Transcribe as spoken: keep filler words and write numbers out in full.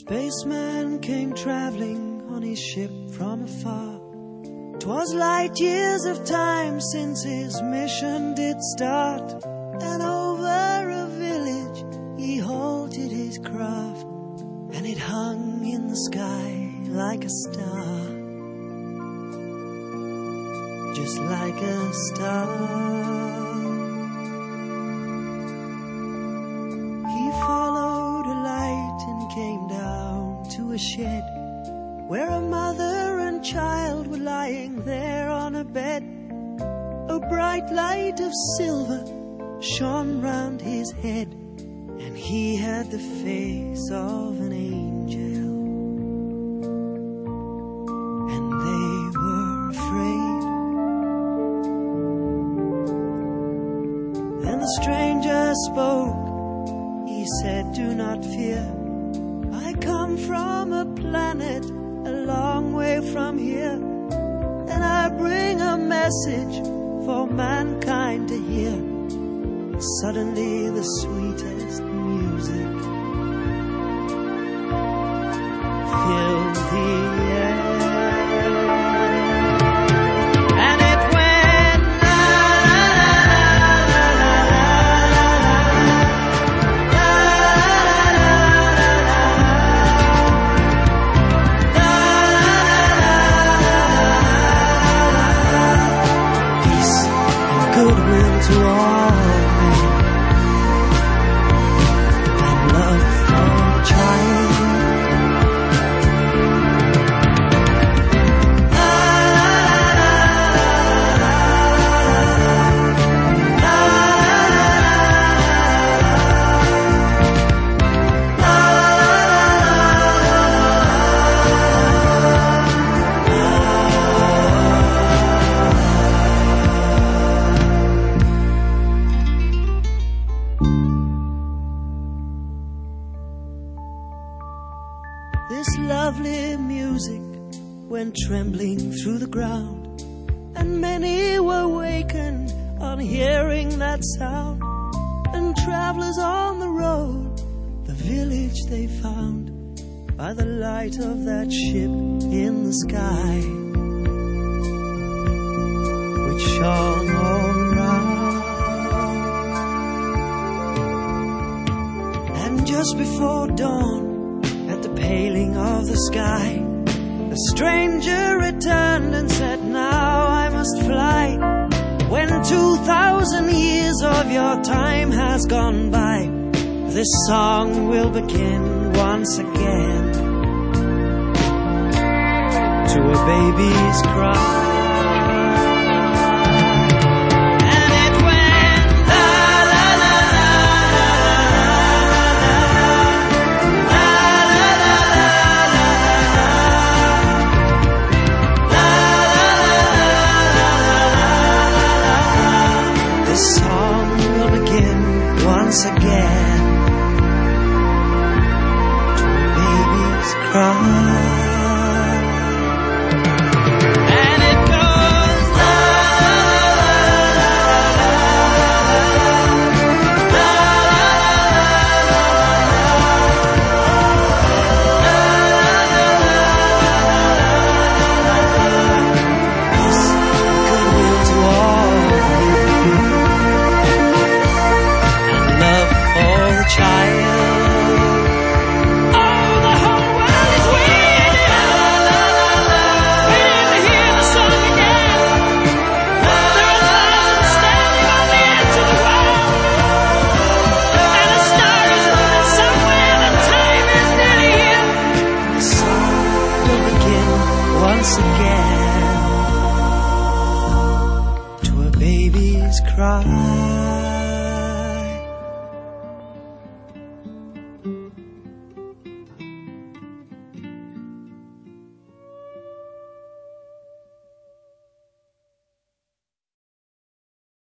Spaceman came traveling on his ship from afar. 'Twas light years of time since his mission did start, and over a village he halted his craft, and it hung in the sky like a star, just like a star. He followed a light and came down to a shed where a mother and child were lying there on a bed. A bright light of silver shone round his head, and he had the face of an angel. And they were afraid. Then the stranger spoke. He said, "Do not fear. I come from a planet a long way from here, and I bring a message for mankind to hear." Suddenly the sweetest music filled the air, and it went la la la la la. Peace and goodwill to all. This lovely music went trembling through the ground, and many were wakened on hearing that sound. And travelers on the road, the village they found by the light of that ship in the sky, which shone all around. And just before dawn, at the paling of the sky, the stranger returned and said, "Now I must fly. When two thousand years of your time has gone by, this song will begin once again to a baby's cry." Once again to a baby's cry. And it goes la la la. Peace and goodwill to all. Child. Oh, the whole world is waiting, waiting to hear the song again. There are thousands standing on the edge of the world, and a star is moving somewhere. The time is nearly here. The song will begin once again to a baby's cry.